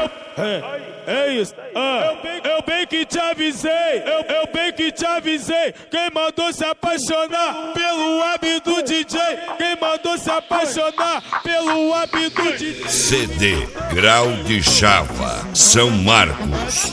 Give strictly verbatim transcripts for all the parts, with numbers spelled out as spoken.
É, é isso. Ah, eu, bem, eu bem que te avisei, eu, eu bem que te avisei. Quem mandou se apaixonar pelo hábito D J? Quem mandou se apaixonar pelo hábito D J? C D Grau de Chava, São Marcos.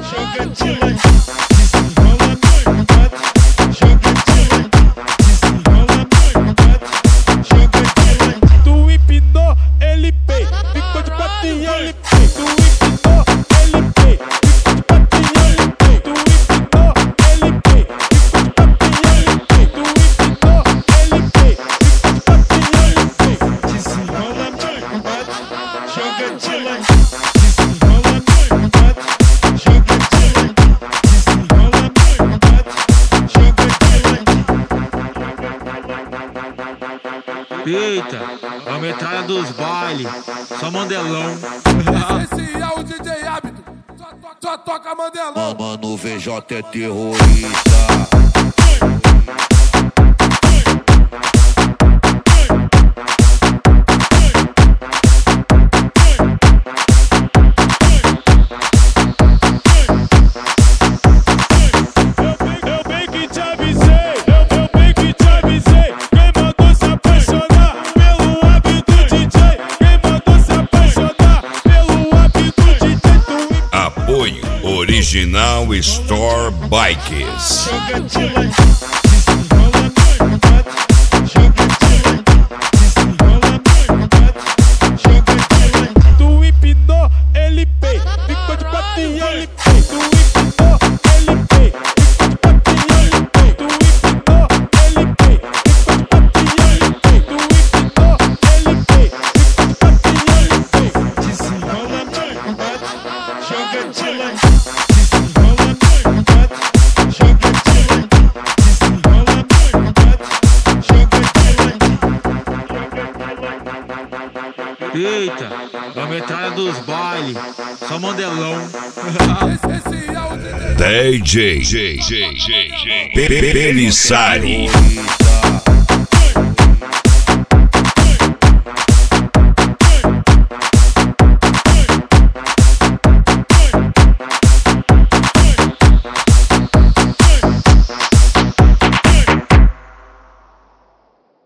Tu empinou, ele pei, ficou de quatro e ele pei. Tu empinou, ele pei, ficou de quatro e ele pei. Tu empinou, ele pei, ficou de quatro e ele pei. Tu empinou, ele pei, ficou de quatro e ele pei. Desenrola, bate, joga de lado. Desenrola, bate, joga de lado. Desenrola, bate, joga de lado. Eita, a metralha dos bailes, só mandelão. Esse é o D J Hábito, só, to só toca mandelão. Mano, V J é terrorista. Eu bem que te avisei, eu, eu bem que te avisei. Quem mandou se apaixonar pelo hábito D J? Quem mandou se apaixonar pelo hábito D J? Tu Apoio Original Store Bikes. Joga de lado. Desenrola, bate, joga de lado. Desenrola, bate, joga de lado. Tu empinou, ele pei, ficou de quatro e ele pei. Tu empinou, ele pei, ficou de quatro e ele pei. Tu empinou, ele pei, ficou de quatro e ele pei. Tu empinou, ele pei, ficou de quatro e ele pei. Desenrola, bate, joga de lado. Desenrola, bate, joga de lado. Desenrola, bate, joga de lado. Eita, a metralha dos bailes, só mandelão. Esse, esse é o D J. D J Pelissari.